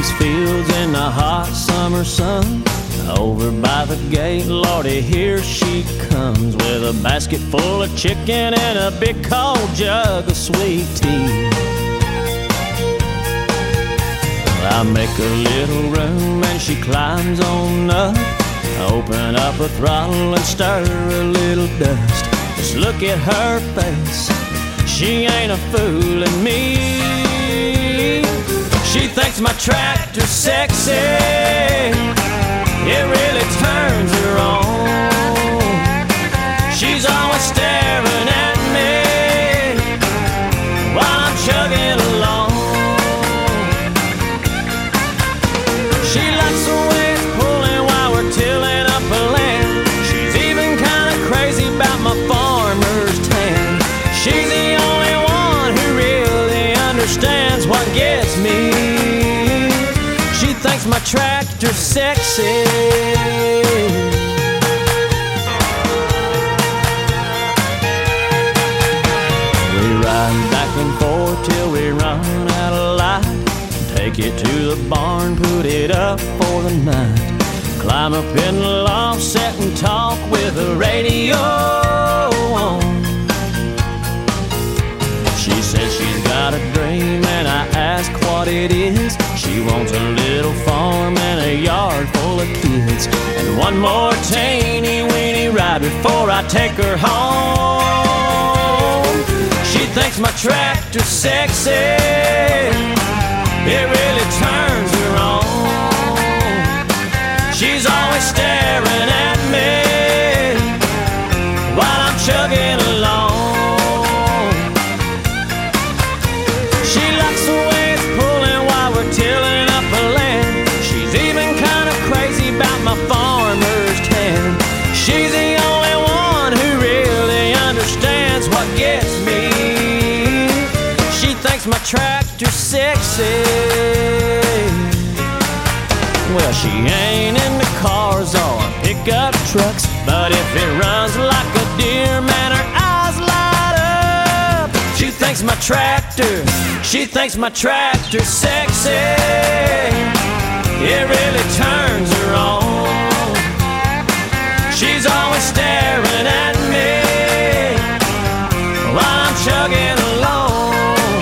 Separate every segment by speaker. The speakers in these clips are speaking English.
Speaker 1: these fields in the hot summer sun. Over by the gate, Lordy, here she comes with a basket full of chicken and a big cold jug of sweet tea. I make a little room and she climbs on up. Open up a throttle and stir a little dust. Just look at her face, she ain't a fooling me. She thinks my tractor's sexy, it really turns her on. She's always staring at me while I'm chugging along. She likes the way it's pulling while we're tilling up a land. She's even kinda crazy about my farmer's tan. She's the only one who really understands what gets me. She thinks my tractor's sexy. We ride back and forth till we run out of light. Take it to the barn, put it up for the night. Climb up in the loft, sit and talk with the radio on. She says she's got a dream and I ask what it is. She wants a little farm and a yard full of kids, and one more teeny weeny ride before I take her home. She thinks my tractor's sexy, it really turns her on. She's always staring at me while I'm chugging along. She likes the way it's pulling while we're tilling up a land. She's even kind of crazy about my farmer's tan. She's the only one who really understands what gets me. She thinks my tractor's sexy. Well, she ain't into cars or pickup trucks, but if it runs like a deer, man, her eyes light up. She thinks my tractor's sexy, it really turns her on. She's always staring at me while I'm chugging along.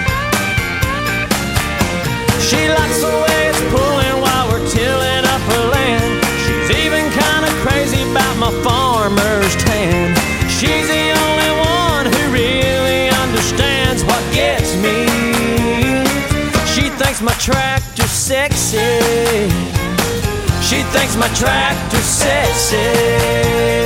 Speaker 1: She likes the way it's pulling while we're tilling up her land. She's even kind of crazy about my farmer's tan. She's the only one who really understands what gets me. She thinks my tractor's sexy. She thinks my tractor's sexy.